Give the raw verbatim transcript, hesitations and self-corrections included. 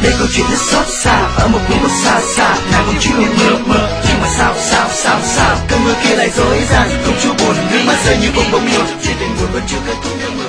đây câu chuyện rất xót xa ở một vùng đất xa xa. Nàng công chúa mơ mơ nhưng mà sao sao sao sao cơn mưa kia lại dối gian công chúa buồn mi mà rơi như bông bông nhột trên đỉnh buồn vẫn chưa kết thúc.